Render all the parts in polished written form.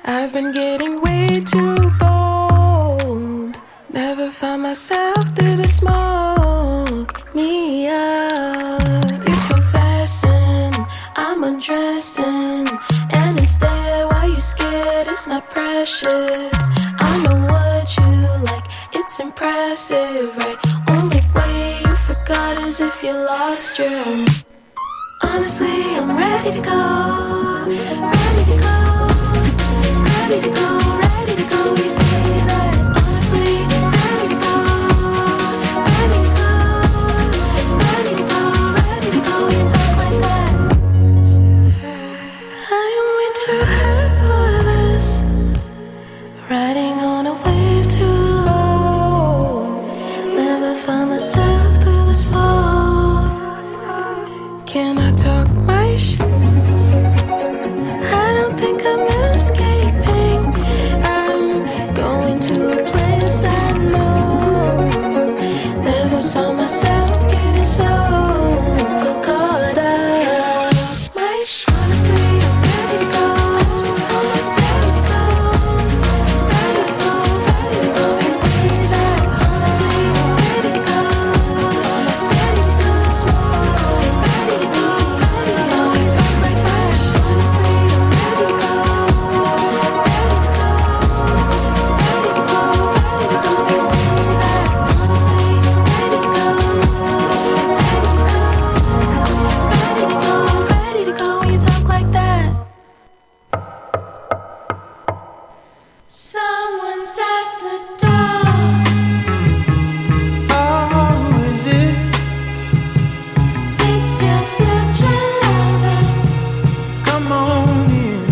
I've been getting way too bold. Never found myself through the smoke. Me up, you're confessing, I'm undressing, and instead, why you scared? It's not precious. I know what you like, it's impressive, right? Only way you forgot is if you lost your. Honestly, I'm ready to go, ready to go, ready to go, ready to go. You say that. Honestly, ready to go, ready to go, ready to go, ready to go. You talk like that. I am way too hurt for this. Riding on a wave too low. Never found myself through the smoke. Can I talk my shit? I don't think I'm escaping. I'm going to a place I know. Never saw myself getting so caught up. Talk my shit. Honestly, I'm ready to go. Just call myself so. Ready to go, ready to go. You say that. Honestly, I'm ready to go. Found myself through the smoke. Ready to go, ready to go. You talk like my shit. Honestly, I'm ready to go. Ready to go, ready to go, ready to go. You say that. Honestly, ready to go. Ready to go, ready to go. You talk like that. Someone's at the door. Oh, is it? It's your future lover. Come on in.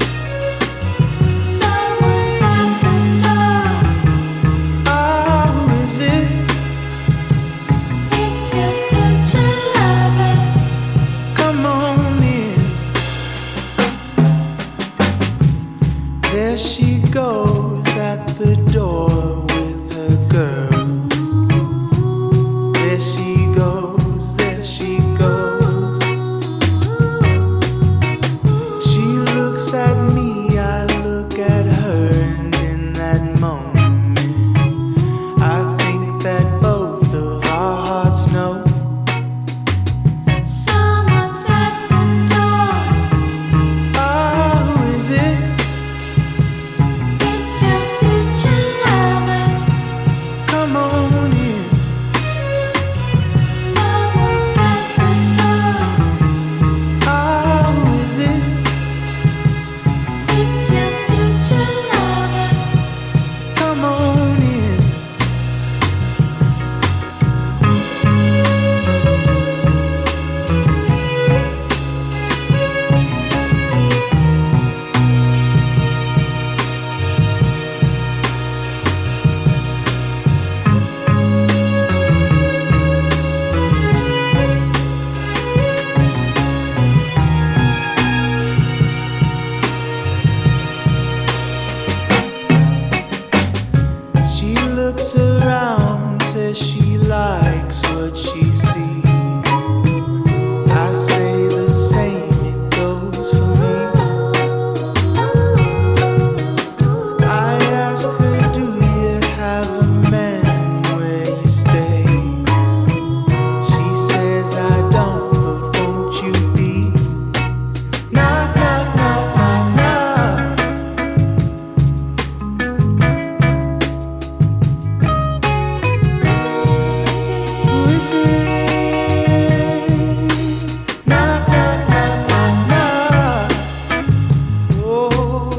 Someone's at the door. Oh, is it? It's your future lover. Come on in. There she goes at the door with her girls. There she goes, there she goes. She looks at me, I look at her, and in that moment, I think that both of our hearts know. Someone's at the door. Oh, is it? It's your future lover. Come on in. Someone's at the door. Oh, is it? It's your future lover. Come on in. She looks around, says she likes what she sees. I say the same, it goes for me. I ask her, do you have a man where you stay? She says I don't, but won't you be? Knock, knock, knock, knock, knock. Who is it? Knock, knock, knock, knock, knock. Oh.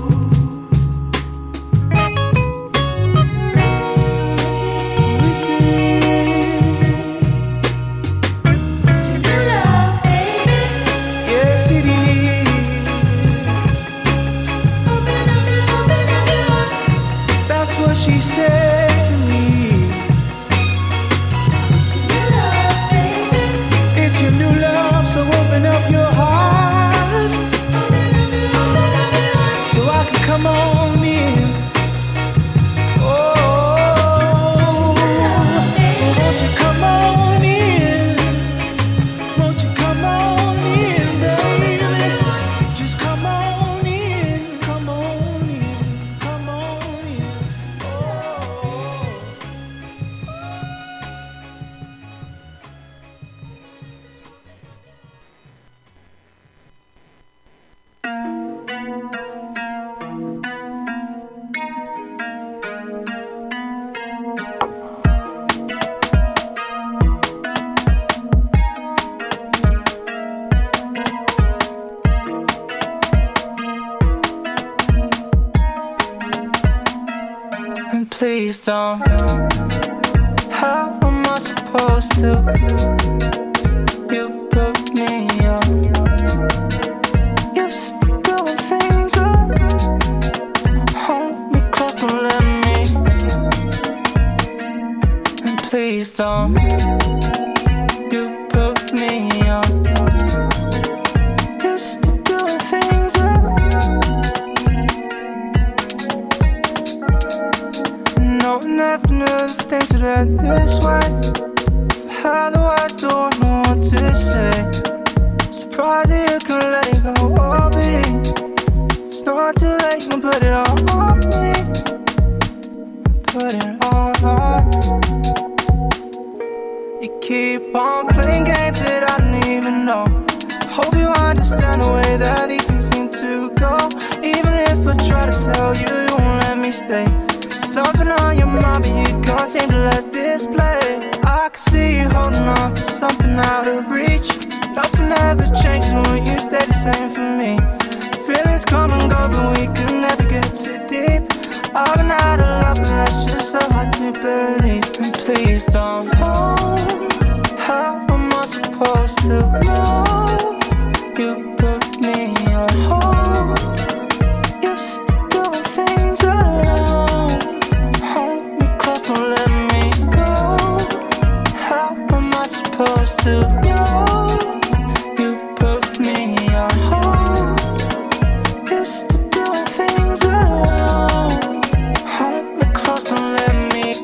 Who is it? To your love, baby. Yes, it is. Open up your heart. That's what she said to me. To your love, baby. It's your new love, so open up your heart so I can come on in. Oh, won't you come on in? Won't you come on in, baby? Just come on in, come on in. please don't. How am I supposed to? You put me on. Used to doing things up. Hold me close, don't let me. And please don't. You put me on. Used to doing things up. No, never knew the things would end this way. Otherwise, don't know what to say. Surprised that you can let it go all be. It's not too late, you can put it all on me. Put it all on. You keep on playing games that I don't even know. Hope you understand the way that these things seem to go. Even if I try to tell you, you won't let me stay. Something on your mind, but you can't seem to let this play. I can see you holding on for something out of reach. Nothing ever changes when you stay the same for me. Feelings come and go, but we could never get too deep. I've been out of love, but that's just so hard to believe. And please don't fall. How am I supposed to know? You put me on hold. Used to doing things alone. Hold me close, don't let me go. How am I supposed to know? You put me on hold. Used to doing things alone. Hold me close, don't let me.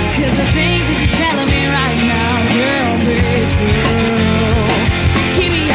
Give me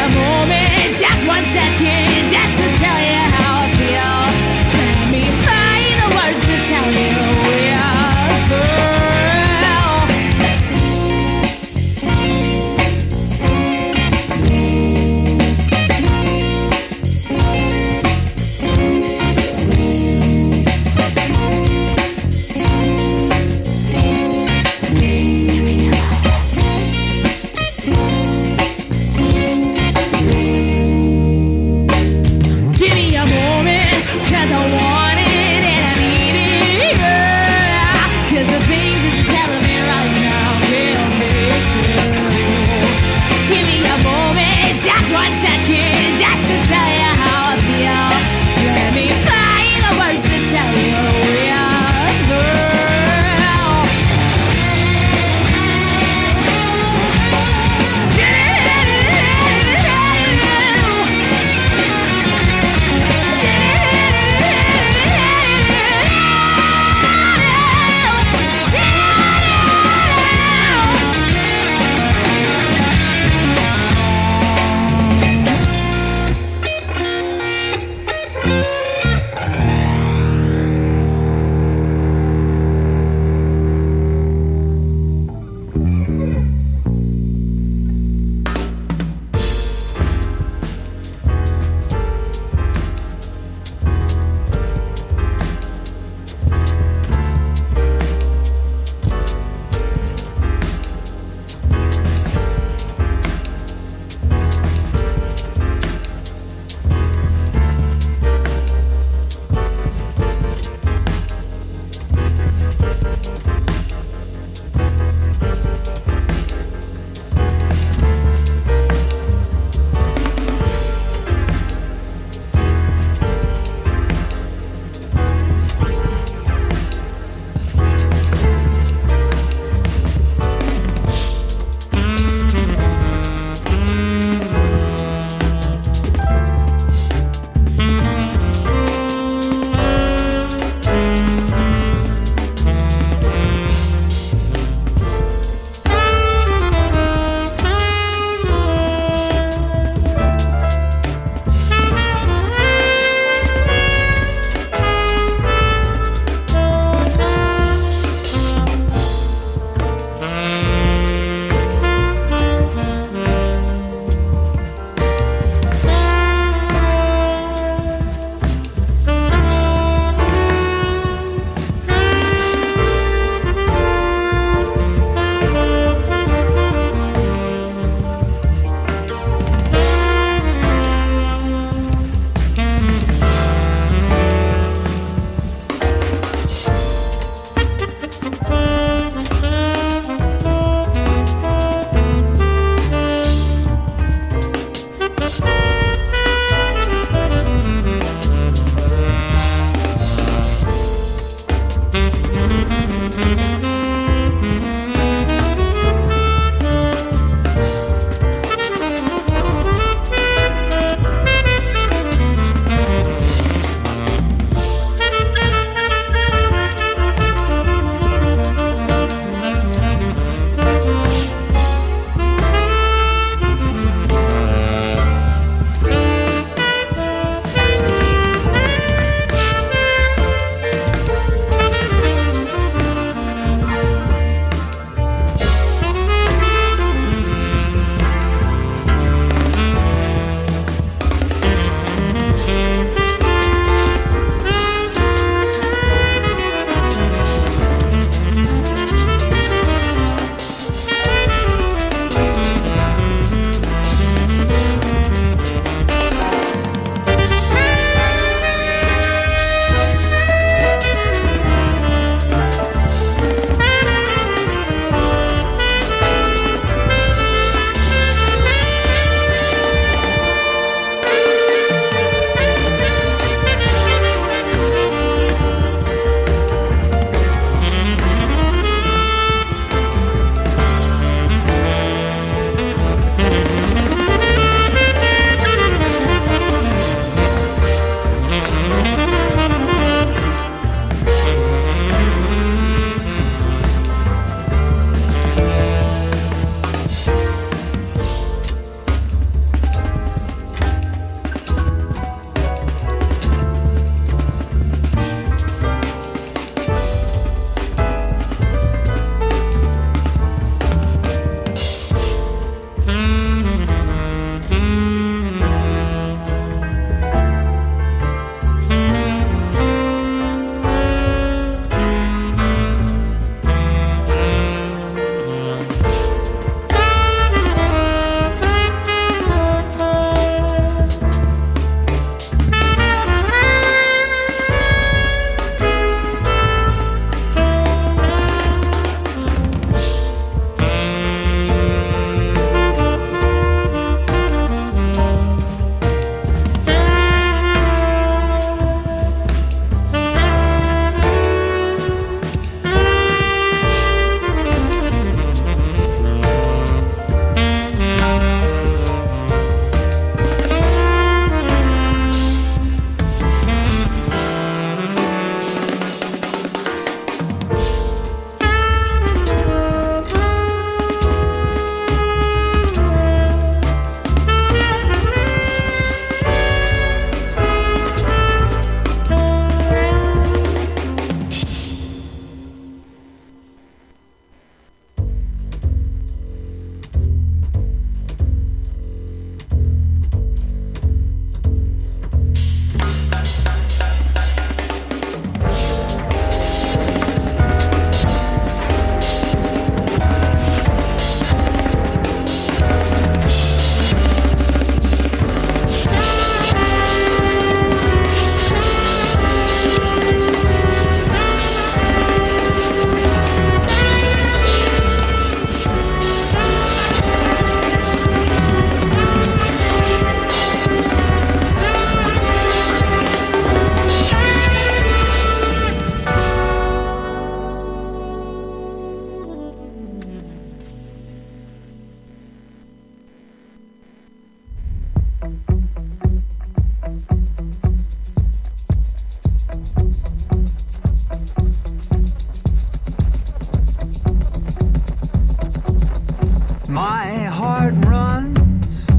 heart runs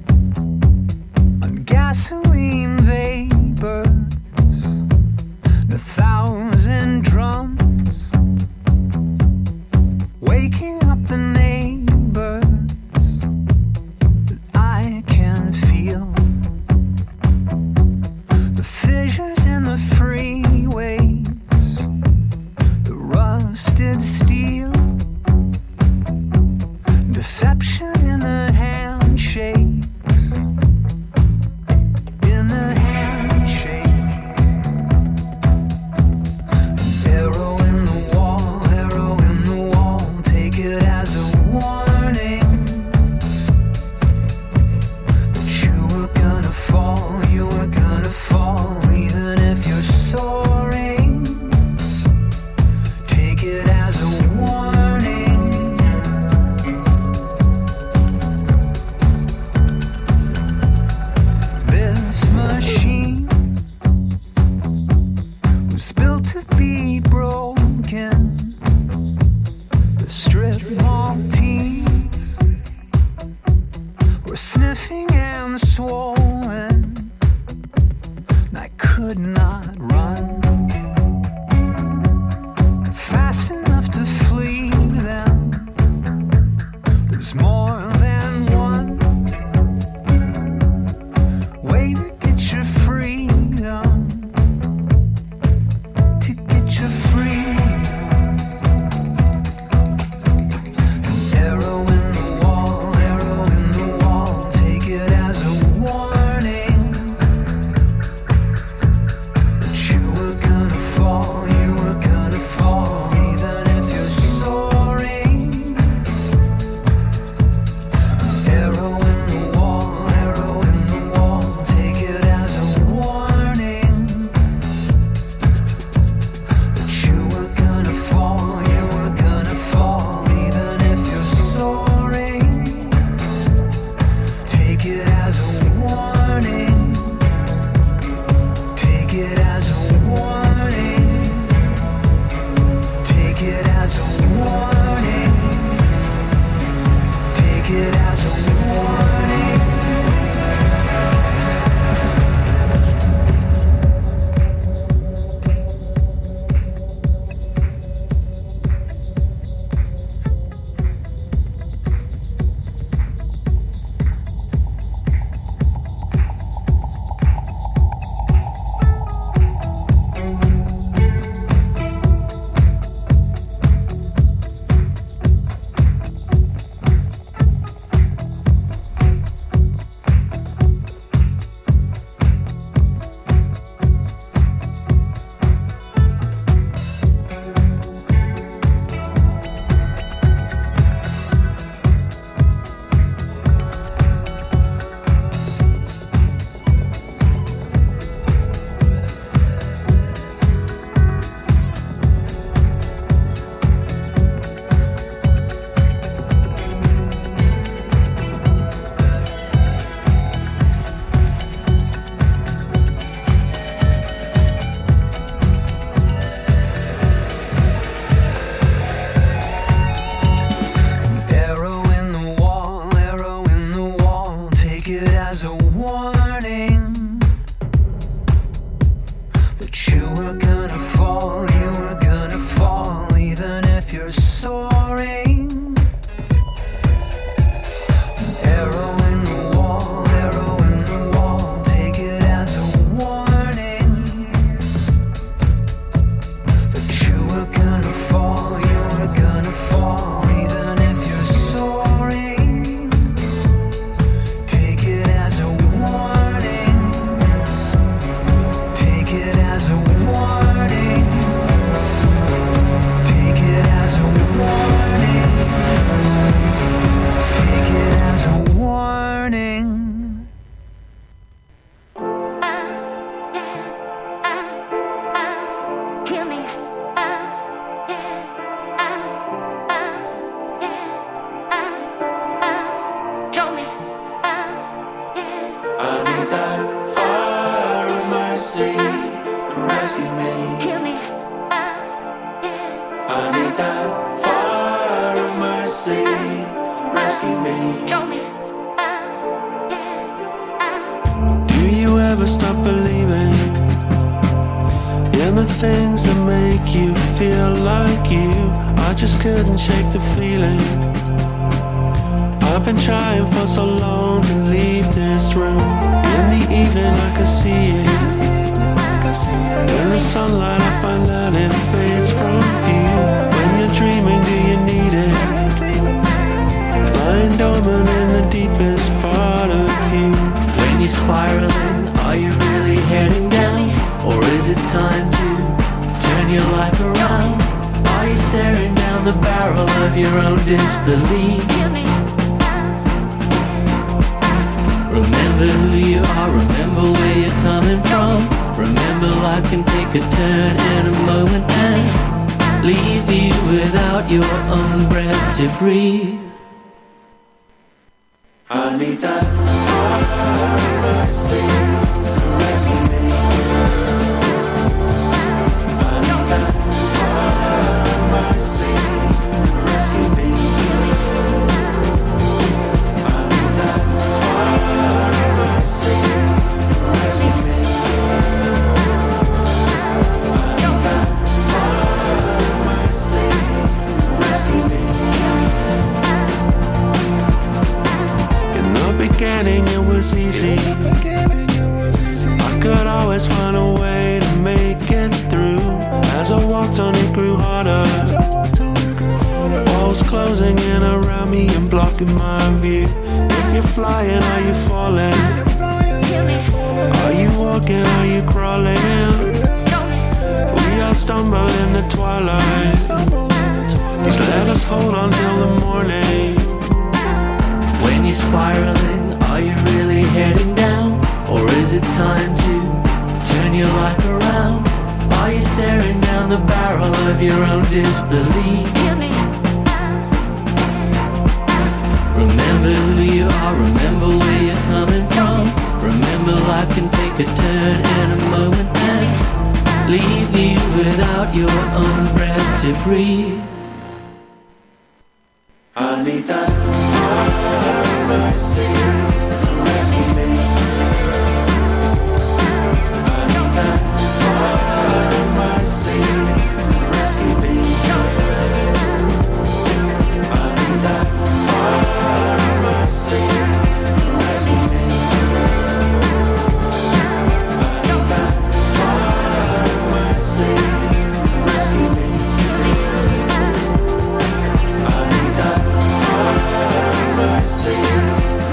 on gasoline vapors, 1,000 drums, waking up the neighbors that I can feel. The fissures in the freeways, the rusted steel, deception in the handshakes, in the handshake. Arrow in the wall, take it as a warning that you were gonna fall, even if you're soaring. Take it as a warning. This machine was built to be broken. The strip mall teeth were sniffing and swollen. I could not run fast enough to flee them. There's more than one way to get your freedom, to get your freedom. An arrow in the wall, take it as a warning that you were gonna fall, even if you're soaring. Arrow in the wall, take it as a warning that you were gonna fall, even if you're soaring. Take it as a warning. Take it as a warning. Take it as a warning. Take it as a warning. Arrow in the wall, take it as a warning that you were gonna fall, even if you're soaring. Arrow in the wall, take it as a warning that you were gonna fall, even if you're soaring. Take it as a never stop believing in the things that make you feel like you. I just couldn't shake the feeling. I've been trying for so long to leave this room. In the evening I can see it. In the sunlight I find that it fades from view. When you're dreaming, do you need it? Lying dormant in the deepest part of you. When you're spiraling, are you really heading down? Or is it time to turn your life around? Are you staring down the barrel of your own disbelief? Remember who you are, remember where you're coming from. Remember life can take a turn in a moment and leave you without your own breath to breathe. I need that mercy caressing me. I need that mercy caressing me. I need that mercy caressing me. I need that mercy caressing me. In the beginning it was easy. I could always find a way to make it through. As I walked on it grew harder. Walls closing in around me and blocking my view. If you're flying, are you falling? Are you walking, are you crawling? We all stumble in the twilight. Just let us hold on till the morning. When you're spiraling, are you really heading down? Or is it time to turn your life around? Are you staring down the barrel of your own disbelief? Remember who you are, remember where you're coming from. Remember life can take a turn in a moment and leave you without your own breath to breathe. I need that mercy caressing me. I need that mercy caressing me. I need that mercy caressing me. I need that mercy caressing me. I need that mercy